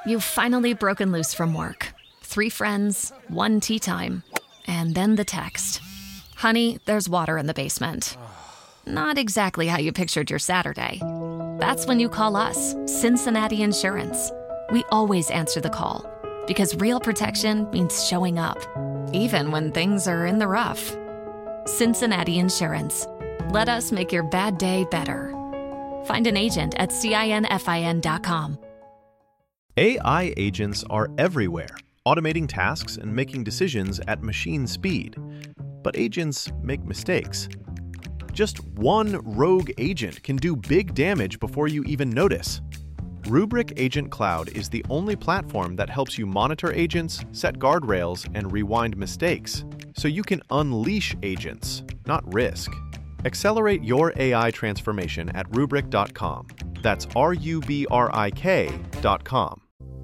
You've finally broken loose from work. 3 friends, 1 tea time, and then the text. Honey, there's water in the basement. Not exactly how you pictured your Saturday. That's when you call us, Cincinnati Insurance. We always answer the call because real protection means showing up, even when things are in the rough. Cincinnati Insurance. Let us make your bad day better. Find an agent at CINFIN.com. AI agents are everywhere, automating tasks and making decisions at machine speed. But agents make mistakes. Just one rogue agent can do big damage before you even notice. Rubrik Agent Cloud is the only platform that helps you monitor agents, set guardrails, and rewind mistakes, so you can unleash agents, not risk. Accelerate your AI transformation at Rubrik.com. That's RUBRIK.com.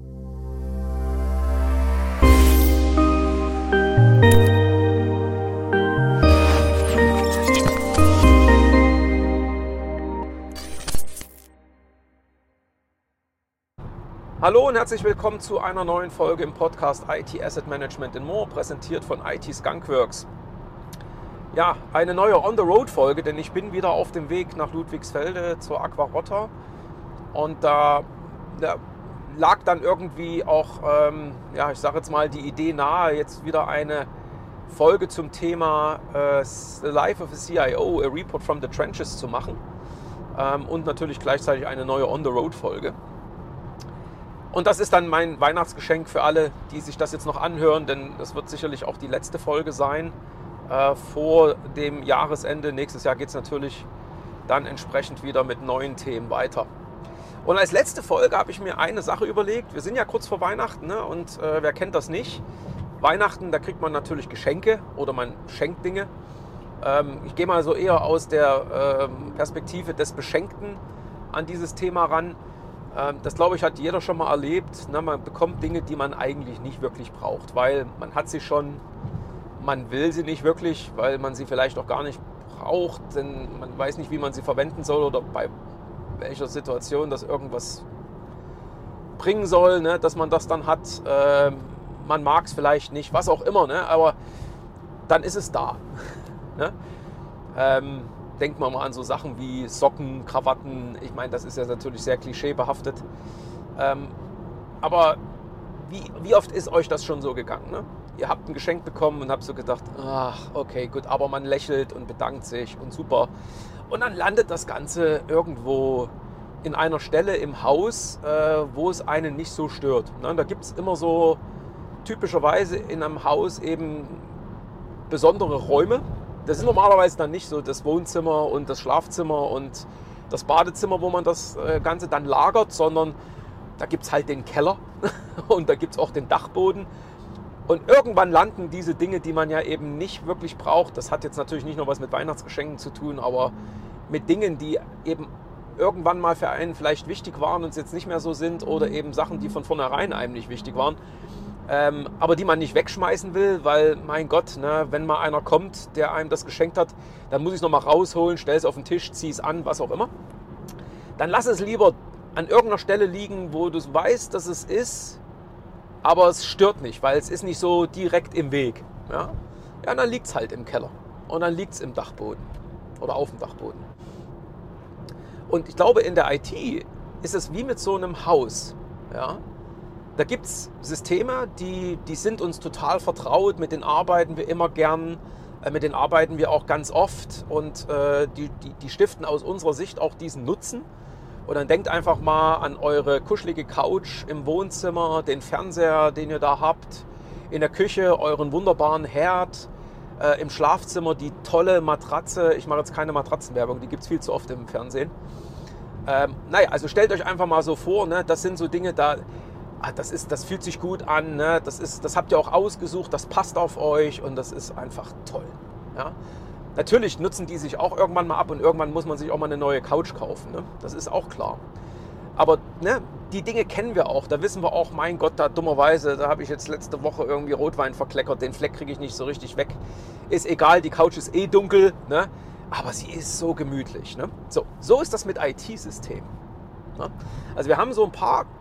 Hallo und herzlich willkommen zu einer neuen Folge im Podcast IT Asset Management and More, präsentiert von IT Skunkworks. Ja, eine neue On-the-Road-Folge, denn ich bin wieder auf dem Weg nach Ludwigsfelde zur Aquarotta und da lag dann irgendwie auch, ich sage jetzt mal, die Idee nahe, jetzt wieder eine Folge zum Thema The Life of a CIO, a Report from the Trenches zu machen und natürlich gleichzeitig eine neue On-the-Road-Folge. Und das ist dann mein Weihnachtsgeschenk für alle, die sich das jetzt noch anhören, denn das wird sicherlich auch die letzte Folge sein vor dem Jahresende. Nächstes Jahr geht es natürlich dann entsprechend wieder mit neuen Themen weiter. Und als letzte Folge habe ich mir eine Sache überlegt. Wir sind ja kurz vor Weihnachten, ne? Und wer kennt das nicht? Weihnachten, da kriegt man natürlich Geschenke oder man schenkt Dinge. Ich gehe mal so eher aus der Perspektive des Beschenkten an dieses Thema ran. Das, glaube ich, hat jeder schon mal erlebt. Man bekommt Dinge, die man eigentlich nicht wirklich braucht, weil man hat sie schon, man will sie nicht wirklich, weil man sie vielleicht auch gar nicht braucht, denn man weiß nicht, wie man sie verwenden soll oder bei welcher Situation das irgendwas bringen soll, ne, dass man das dann hat. Man mag es vielleicht nicht, was auch immer, ne, aber dann ist es da. Ne? Denkt man mal an so Sachen wie Socken, Krawatten. Ich meine, das ist ja natürlich sehr klischeebehaftet. Aber wie oft ist euch das schon so gegangen? Ne? Ihr habt ein Geschenk bekommen und habt so gedacht, ach, okay, gut, aber man lächelt und bedankt sich und super. Und dann landet das Ganze irgendwo in einer Stelle im Haus, wo es einen nicht so stört. Ne? Da gibt es immer so typischerweise in einem Haus eben besondere Räume. Das ist normalerweise dann nicht so das Wohnzimmer und das Schlafzimmer und das Badezimmer, wo man das Ganze dann lagert, sondern da gibt es halt den Keller und da gibt es auch den Dachboden. Und irgendwann landen diese Dinge, die man ja eben nicht wirklich braucht. Das hat jetzt natürlich nicht nur was mit Weihnachtsgeschenken zu tun, aber mit Dingen, die eben irgendwann mal für einen vielleicht wichtig waren und es jetzt nicht mehr so sind, oder eben Sachen, die von vornherein einem nicht wichtig waren. Aber die man nicht wegschmeißen will, weil, mein Gott, ne, wenn mal einer kommt, der einem das geschenkt hat, dann muss ich es nochmal rausholen, stell es auf den Tisch, zieh es an, was auch immer. Dann lass es lieber an irgendeiner Stelle liegen, wo du weißt, dass es ist, aber es stört nicht, weil es ist nicht so direkt im Weg. Ja, dann liegt es halt im Keller und dann liegt es im Dachboden oder auf dem Dachboden. Und ich glaube, in der IT ist es wie mit so einem Haus, ja. Da gibt es Systeme, die sind uns total vertraut, mit denen arbeiten wir immer gern, mit denen arbeiten wir auch ganz oft und die stiften aus unserer Sicht auch diesen Nutzen. Und dann denkt einfach mal an eure kuschelige Couch im Wohnzimmer, den Fernseher, den ihr da habt, in der Küche euren wunderbaren Herd, im Schlafzimmer die tolle Matratze. Ich mache jetzt keine Matratzenwerbung, die gibt es viel zu oft im Fernsehen. Also stellt euch einfach mal so vor, ne, das sind so Dinge, das fühlt sich gut an, ne? Das habt ihr auch ausgesucht, das passt auf euch und das ist einfach toll. Ja? Natürlich nutzen die sich auch irgendwann mal ab und irgendwann muss man sich auch mal eine neue Couch kaufen. Ne? Das ist auch klar. Aber ne, die Dinge kennen wir auch. Da wissen wir auch, mein Gott, da dummerweise, da habe ich jetzt letzte Woche irgendwie Rotwein verkleckert. Den Fleck kriege ich nicht so richtig weg. Ist egal, die Couch ist eh dunkel, ne? Aber sie ist so gemütlich. Ne? So ist das mit IT-Systemen. Ne? Also wir haben so ein paar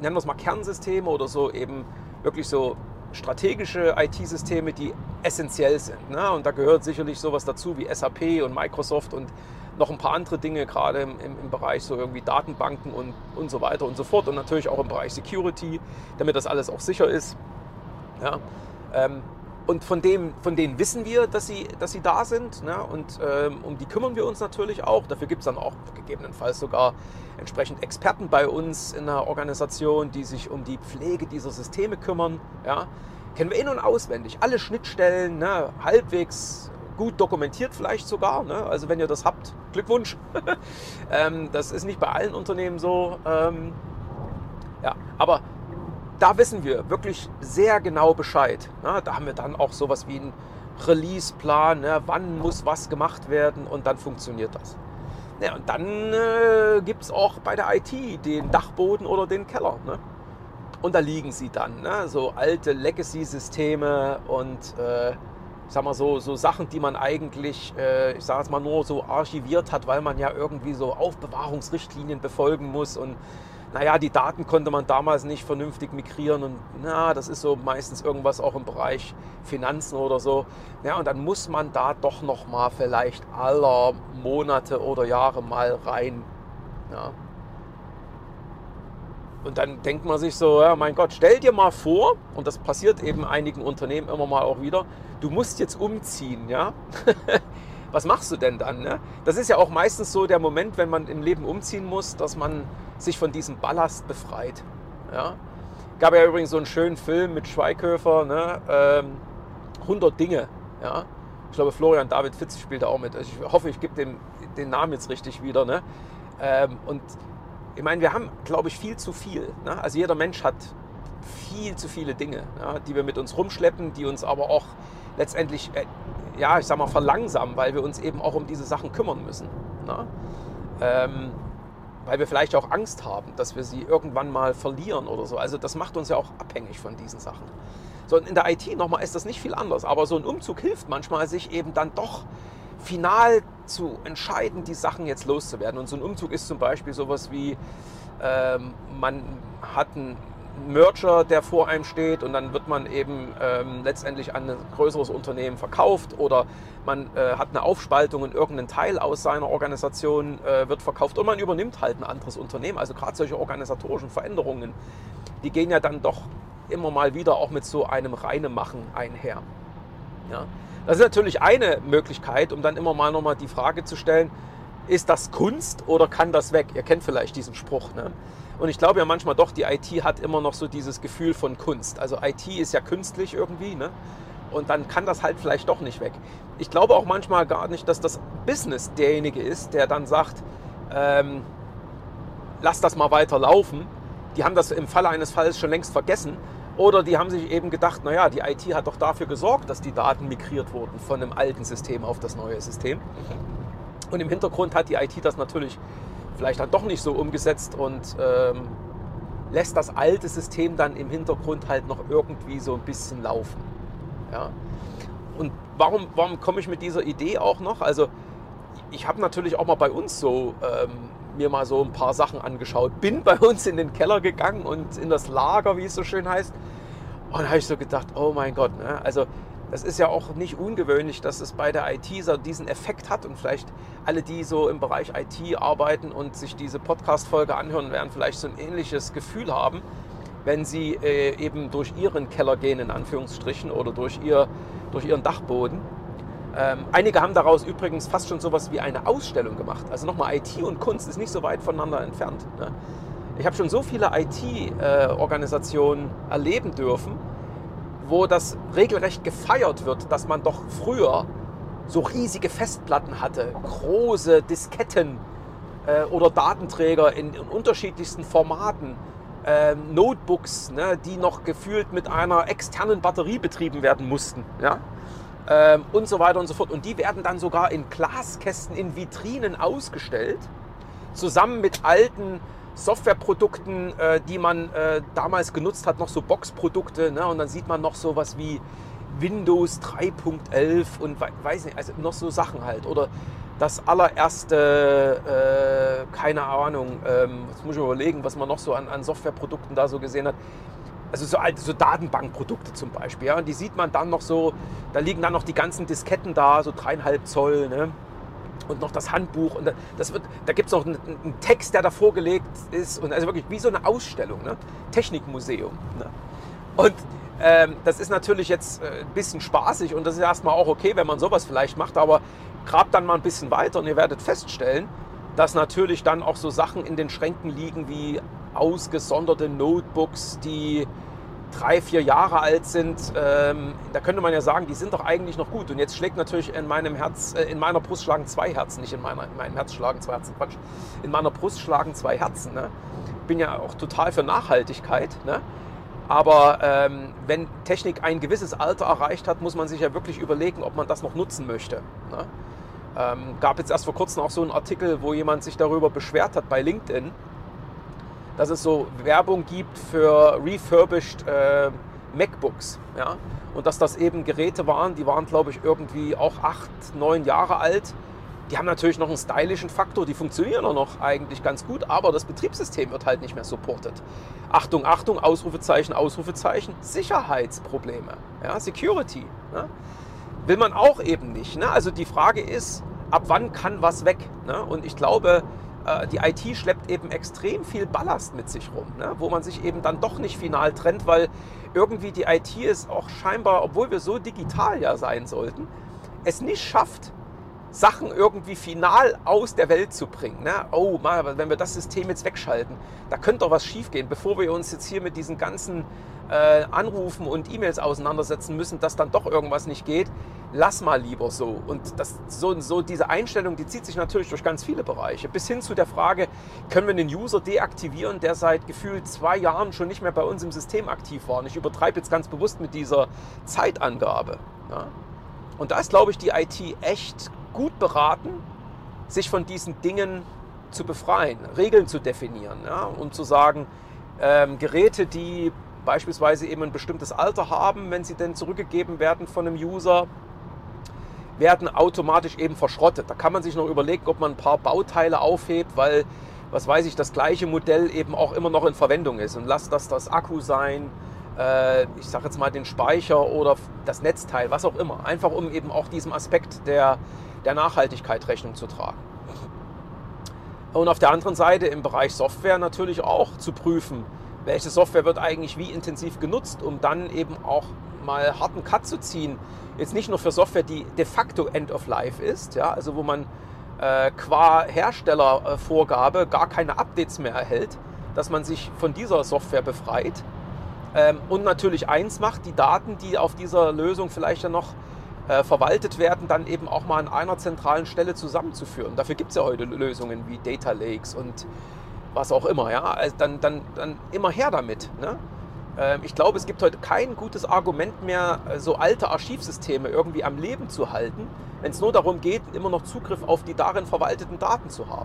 nennen wir es mal Kernsysteme oder so, eben wirklich so strategische IT-Systeme, die essentiell sind. Ne? Und da gehört sicherlich sowas dazu wie SAP und Microsoft und noch ein paar andere Dinge, gerade im Bereich so irgendwie Datenbanken und so weiter und so fort. Und natürlich auch im Bereich Security, damit das alles auch sicher ist. Ja? Und von denen wissen wir, dass sie da sind. Ne? Und um die kümmern wir uns natürlich auch. Dafür gibt es dann auch gegebenenfalls sogar entsprechend Experten bei uns in der Organisation, die sich um die Pflege dieser Systeme kümmern. Ja? Kennen wir in- und auswendig. Alle Schnittstellen, ne? Halbwegs gut dokumentiert vielleicht sogar. Ne? Also wenn ihr das habt, Glückwunsch. Das ist nicht bei allen Unternehmen so. Ja, aber da wissen wir wirklich sehr genau Bescheid. Ne? Da haben wir dann auch sowas wie einen Release-Plan, ne? Wann muss was gemacht werden und dann funktioniert das. Ja, und dann gibt es auch bei der IT den Dachboden oder den Keller. Ne? Und da liegen sie dann, ne? So alte Legacy-Systeme und ich sag mal so Sachen, die man eigentlich, ich sage jetzt mal nur so archiviert hat, weil man ja irgendwie so Aufbewahrungsrichtlinien befolgen muss und naja, die Daten konnte man damals nicht vernünftig migrieren und na, das ist so meistens irgendwas auch im Bereich Finanzen oder so. Ja, und dann muss man da doch noch mal vielleicht aller Monate oder Jahre mal rein. Ja. Und dann denkt man sich so, ja, mein Gott, stell dir mal vor, und das passiert eben einigen Unternehmen immer mal auch wieder, du musst jetzt umziehen, ja. Was machst du denn dann? Ne? Das ist ja auch meistens so der Moment, wenn man im Leben umziehen muss, dass man sich von diesem Ballast befreit. Ja? Gab ja übrigens so einen schönen Film mit Schweighöfer, ne? 100 Dinge. Ja? Ich glaube, Florian David Fitz spielt da auch mit. Ich hoffe, ich gebe den Namen jetzt richtig wieder. Ne? Und ich meine, wir haben, glaube ich, viel zu viel. Ne? Also jeder Mensch hat viel zu viele Dinge, ja, die wir mit uns rumschleppen, die uns aber auch letztendlich, ja, ich sag mal, verlangsamen, weil wir uns eben auch um diese Sachen kümmern müssen. Ne? Weil wir vielleicht auch Angst haben, dass wir sie irgendwann mal verlieren oder so. Also das macht uns ja auch abhängig von diesen Sachen. So, und in der IT nochmal ist das nicht viel anders, aber so ein Umzug hilft manchmal, sich eben dann doch final zu entscheiden, die Sachen jetzt loszuwerden. Und so ein Umzug ist zum Beispiel sowas wie, man hat einen Merger, der vor einem steht und dann wird man eben letztendlich an ein größeres Unternehmen verkauft oder man hat eine Aufspaltung und irgendein Teil aus seiner Organisation wird verkauft und man übernimmt halt ein anderes Unternehmen. Also gerade solche organisatorischen Veränderungen, die gehen ja dann doch immer mal wieder auch mit so einem Reinemachen einher. Ja? Das ist natürlich eine Möglichkeit, um dann immer mal nochmal die Frage zu stellen, ist das Kunst oder kann das weg? Ihr kennt vielleicht diesen Spruch, ne? Und ich glaube ja manchmal doch, die IT hat immer noch so dieses Gefühl von Kunst. Also IT ist ja künstlich irgendwie, ne? Und dann kann das halt vielleicht doch nicht weg. Ich glaube auch manchmal gar nicht, dass das Business derjenige ist, der dann sagt, lass das mal weiter laufen. Die haben das im Falle eines Falles schon längst vergessen. Oder die haben sich eben gedacht, naja, die IT hat doch dafür gesorgt, dass die Daten migriert wurden von einem alten System auf das neue System. Und im Hintergrund hat die IT das natürlich vielleicht dann doch nicht so umgesetzt und lässt das alte System dann im Hintergrund halt noch irgendwie so ein bisschen laufen. Ja? Und warum komme ich mit dieser Idee auch noch? Also ich habe natürlich auch mal bei uns so mir mal so ein paar Sachen angeschaut, bin bei uns in den Keller gegangen und in das Lager, wie es so schön heißt. Und da habe ich so gedacht, oh mein Gott, ne? Also das ist ja auch nicht ungewöhnlich, dass es bei der IT so diesen Effekt hat und vielleicht alle, die so im Bereich IT arbeiten und sich diese Podcast-Folge anhören, werden vielleicht so ein ähnliches Gefühl haben, wenn sie eben durch ihren Keller gehen, in Anführungsstrichen, oder durch ihren Dachboden. Einige haben daraus übrigens fast schon sowas wie eine Ausstellung gemacht. Also nochmal, IT und Kunst ist nicht so weit voneinander entfernt. Ne? Ich habe schon so viele IT-Organisationen erleben dürfen, wo das regelrecht gefeiert wird, dass man doch früher so riesige Festplatten hatte, große Disketten oder Datenträger in unterschiedlichsten Formaten, Notebooks, ne, die noch gefühlt mit einer externen Batterie betrieben werden mussten, ja? Und so weiter und so fort. Und die werden dann sogar in Glaskästen, in Vitrinen ausgestellt, zusammen mit alten Softwareprodukten, die man damals genutzt hat, noch so Boxprodukte, ne? Und dann sieht man noch sowas wie Windows 3.11 und weiß nicht, also noch so Sachen halt. Oder das allererste, keine Ahnung, jetzt muss ich überlegen, was man noch so an Softwareprodukten da so gesehen hat. Also so Datenbankprodukte zum Beispiel. Ja? Und die sieht man dann noch so, da liegen dann noch die ganzen Disketten da, so 3,5 Zoll, ne? Und noch das Handbuch. Und da gibt es noch einen Text, der da vorgelegt ist. Und also wirklich wie so eine Ausstellung, ne? Technikmuseum. Ne? Und das ist natürlich jetzt ein bisschen spaßig und das ist erstmal auch okay, wenn man sowas vielleicht macht, aber grabt dann mal ein bisschen weiter und ihr werdet feststellen, dass natürlich dann auch so Sachen in den Schränken liegen wie ausgesonderte Notebooks, die 3-4 Jahre alt sind. Da könnte man ja sagen, die sind doch eigentlich noch gut. Und jetzt schlägt natürlich in meinem Herz, in meiner Brust schlagen 2 Herzen, nicht in meinem Herz schlagen 2 Herzen, Quatsch. In meiner Brust schlagen 2 Herzen. Ne? Bin ja auch total für Nachhaltigkeit. Ne? Aber wenn Technik ein gewisses Alter erreicht hat, muss man sich ja wirklich überlegen, ob man das noch nutzen möchte. Ne? Gab jetzt erst vor kurzem auch so einen Artikel, wo jemand sich darüber beschwert hat bei LinkedIn, dass es so Werbung gibt für refurbished MacBooks. Ja? Und dass das eben Geräte waren, die waren, glaube ich, irgendwie auch 8-9 Jahre alt. Die haben natürlich noch einen stylischen Faktor, die funktionieren auch noch eigentlich ganz gut, aber das Betriebssystem wird halt nicht mehr supported. Achtung, Achtung, Ausrufezeichen, Ausrufezeichen, Sicherheitsprobleme, ja? Security. Ne? Will man auch eben nicht. Ne? Also die Frage ist, ab wann kann was weg? Ne? Und ich glaube, die IT schleppt eben extrem viel Ballast mit sich rum, ne? Wo man sich eben dann doch nicht final trennt, weil irgendwie die IT ist auch scheinbar, obwohl wir so digital ja sein sollten, es nicht schafft, Sachen irgendwie final aus der Welt zu bringen. Ne? Oh, mal, wenn wir das System jetzt wegschalten, da könnte doch was schiefgehen, bevor wir uns jetzt hier mit diesen ganzen Anrufen und E-Mails auseinandersetzen müssen, dass dann doch irgendwas nicht geht. Lass mal lieber so. Und diese Einstellung, die zieht sich natürlich durch ganz viele Bereiche. Bis hin zu der Frage, können wir einen User deaktivieren, der seit gefühlt 2 Jahren schon nicht mehr bei uns im System aktiv war. Und ich übertreibe jetzt ganz bewusst mit dieser Zeitangabe. Ja? Und da ist, glaube ich, die IT echt gut beraten, sich von diesen Dingen zu befreien, Regeln zu definieren, ja? Und zu sagen, Geräte, die beispielsweise eben ein bestimmtes Alter haben, wenn sie denn zurückgegeben werden von einem User, werden automatisch eben verschrottet. Da kann man sich noch überlegen, ob man ein paar Bauteile aufhebt, weil, was weiß ich, das gleiche Modell eben auch immer noch in Verwendung ist. Und lasst das Akku sein, ich sage jetzt mal den Speicher oder das Netzteil, was auch immer. Einfach um eben auch diesem Aspekt der Nachhaltigkeit Rechnung zu tragen. Und auf der anderen Seite im Bereich Software natürlich auch zu prüfen, welche Software wird eigentlich wie intensiv genutzt, um dann eben auch mal harten Cut zu ziehen. Jetzt nicht nur für Software, die de facto End of Life ist, ja, also wo man qua Herstellervorgabe gar keine Updates mehr erhält, dass man sich von dieser Software befreit. Und natürlich eins macht, die Daten, die auf dieser Lösung vielleicht dann noch verwaltet werden, dann eben auch mal an einer zentralen Stelle zusammenzuführen. Dafür gibt es ja heute Lösungen wie Data Lakes und was auch immer. Ja? Also dann immer her damit. Ne? Ich glaube, es gibt heute kein gutes Argument mehr, so alte Archivsysteme irgendwie am Leben zu halten, wenn es nur darum geht, immer noch Zugriff auf die darin verwalteten Daten zu haben.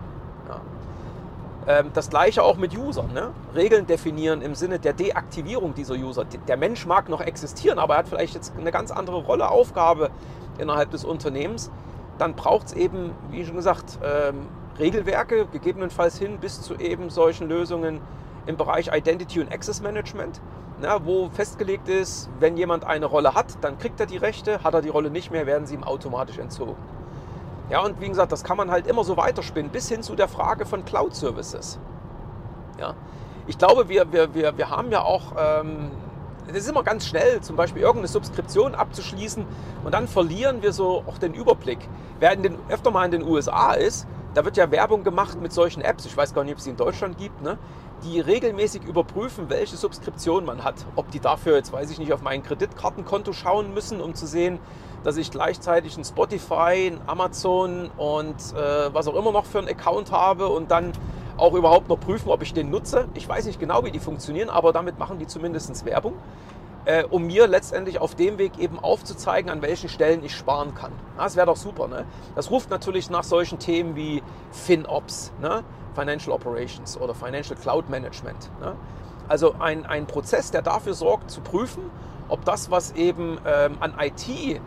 Ja? Das gleiche auch mit Usern. Ne? Regeln definieren im Sinne der Deaktivierung dieser User. Der Mensch mag noch existieren, aber er hat vielleicht jetzt eine ganz andere Rolle, Aufgabe innerhalb des Unternehmens. Dann braucht es eben, wie schon gesagt, Regelwerke, gegebenenfalls hin bis zu eben solchen Lösungen im Bereich Identity und Access Management, wo festgelegt ist, wenn jemand eine Rolle hat, dann kriegt er die Rechte, hat er die Rolle nicht mehr, werden sie ihm automatisch entzogen. Ja, und wie gesagt, das kann man halt immer so weiterspinnen, bis hin zu der Frage von Cloud-Services. Ja, ich glaube, wir haben ja auch, es ist immer ganz schnell, zum Beispiel irgendeine Subskription abzuschließen und dann verlieren wir so auch den Überblick. Wer öfter mal in den USA ist, da wird ja Werbung gemacht mit solchen Apps, ich weiß gar nicht, ob es sie in Deutschland gibt, ne? Die regelmäßig überprüfen, welche Subskription man hat. Ob die dafür, jetzt weiß ich nicht, auf mein Kreditkartenkonto schauen müssen, um zu sehen, dass ich gleichzeitig ein Spotify, ein Amazon und was auch immer noch für einen Account habe und dann auch überhaupt noch prüfen, ob ich den nutze. Ich weiß nicht genau, wie die funktionieren, aber damit machen die zumindest Werbung, um mir letztendlich auf dem Weg eben aufzuzeigen, an welchen Stellen ich sparen kann. Ja, das wäre doch super. Ne? Das ruft natürlich nach solchen Themen wie FinOps, ne? Financial Operations oder Financial Cloud Management. Ne? Also ein Prozess, der dafür sorgt, zu prüfen, ob das, was eben an IT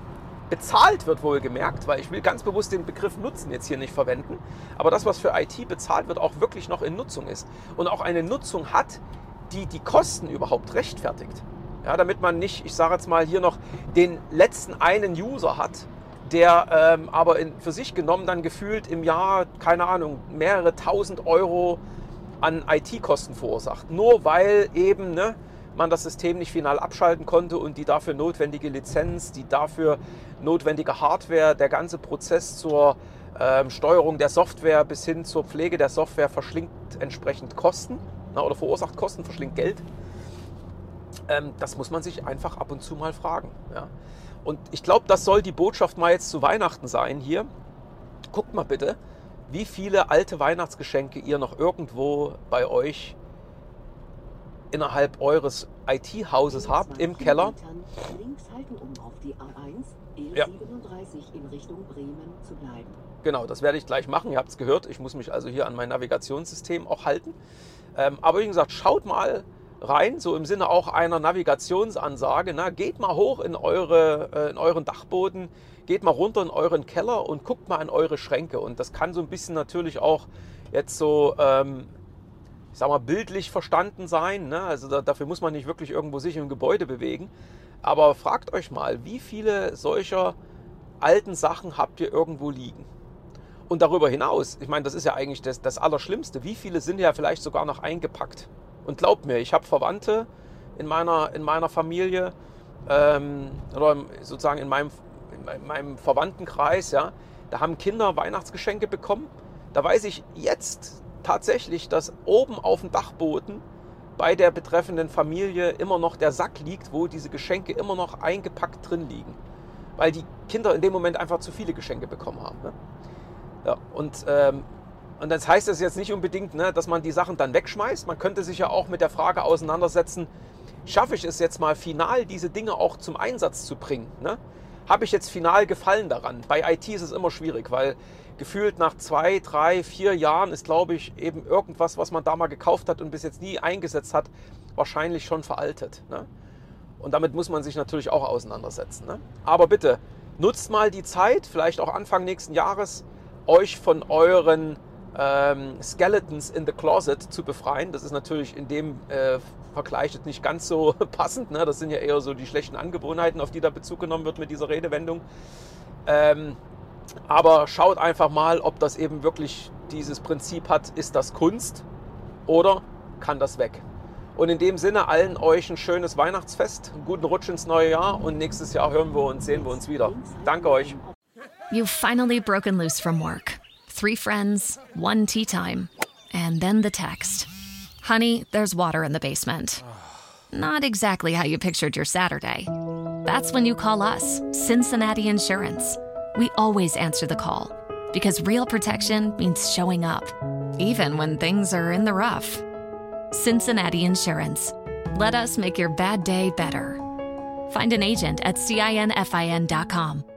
bezahlt wird, wohlgemerkt, weil ich will ganz bewusst den Begriff Nutzen jetzt hier nicht verwenden, aber das, was für IT bezahlt wird, auch wirklich noch in Nutzung ist und auch eine Nutzung hat, die die Kosten überhaupt rechtfertigt. Ja, damit man nicht, ich sage jetzt mal, hier noch den letzten einen User hat, der aber für sich genommen dann gefühlt im Jahr, keine Ahnung, mehrere tausend Euro an IT-Kosten verursacht. Nur weil eben man das System nicht final abschalten konnte und die dafür notwendige Lizenz, die dafür notwendige Hardware, der ganze Prozess zur Steuerung der Software bis hin zur Pflege der Software verschlingt entsprechend Kosten oder verursacht Kosten, verschlingt Geld. Das muss man sich einfach ab und zu mal fragen. Ja. Und ich glaube, das soll die Botschaft mal jetzt zu Weihnachten sein hier. Guckt mal bitte, wie viele alte Weihnachtsgeschenke ihr noch irgendwo bei euch innerhalb eures IT-Hauses habt, im Keller. Links halten, um auf die A1, E37 Ja. in Richtung Bremen zu bleiben. Genau, das werde ich gleich machen. Ihr habt es gehört. Ich muss mich also hier an mein Navigationssystem auch halten. Aber wie gesagt, schaut mal rein, so im Sinne auch einer Navigationsansage. Geht mal hoch in euren Dachboden, geht mal runter in euren Keller und guckt mal in eure Schränke. Und das kann so ein bisschen natürlich auch jetzt so, ich sag mal, bildlich verstanden sein. Also dafür muss man nicht wirklich irgendwo sich im Gebäude bewegen. Aber fragt euch mal, wie viele solcher alten Sachen habt ihr irgendwo liegen? Und darüber hinaus, ich meine, das ist ja eigentlich das Allerschlimmste, wie viele sind ja vielleicht sogar noch eingepackt? Und glaubt mir, ich habe Verwandte in meiner Familie oder sozusagen in meinem Verwandtenkreis, ja, da haben Kinder Weihnachtsgeschenke bekommen. Da weiß ich jetzt tatsächlich, dass oben auf dem Dachboden bei der betreffenden Familie immer noch der Sack liegt, wo diese Geschenke immer noch eingepackt drin liegen. Weil die Kinder in dem Moment einfach zu viele Geschenke bekommen haben. Ne? Ja, und das heißt das jetzt nicht unbedingt, dass man die Sachen dann wegschmeißt. Man könnte sich ja auch mit der Frage auseinandersetzen, schaffe ich es jetzt mal final, diese Dinge auch zum Einsatz zu bringen? Ne? Habe ich jetzt final Gefallen daran? Bei IT ist es immer schwierig, weil gefühlt nach 2, 3, 4 Jahren ist, glaube ich, eben irgendwas, was man da mal gekauft hat und bis jetzt nie eingesetzt hat, wahrscheinlich schon veraltet. Ne? Und damit muss man sich natürlich auch auseinandersetzen. Ne? Aber bitte, nutzt mal die Zeit, vielleicht auch Anfang nächsten Jahres, euch von euren Skeletons in the Closet zu befreien. Das ist natürlich in dem Vergleich jetzt nicht ganz so passend. Ne? Das sind ja eher so die schlechten Angewohnheiten, auf die da Bezug genommen wird mit dieser Redewendung. Aber schaut einfach mal, ob das eben wirklich dieses Prinzip hat, ist das Kunst oder kann das weg? Und in dem Sinne allen euch ein schönes Weihnachtsfest, einen guten Rutsch ins neue Jahr und nächstes Jahr hören wir uns, sehen wir uns wieder. Danke euch. You've finally broken loose from work. 3 friends, 1 tea time, and then the text. Honey, there's water in the basement. Not exactly how you pictured your Saturday. That's when you call us, Cincinnati Insurance. We always answer the call because real protection means showing up, even when things are in the rough. Cincinnati Insurance. Let us make your bad day better. Find an agent at CINFIN.com.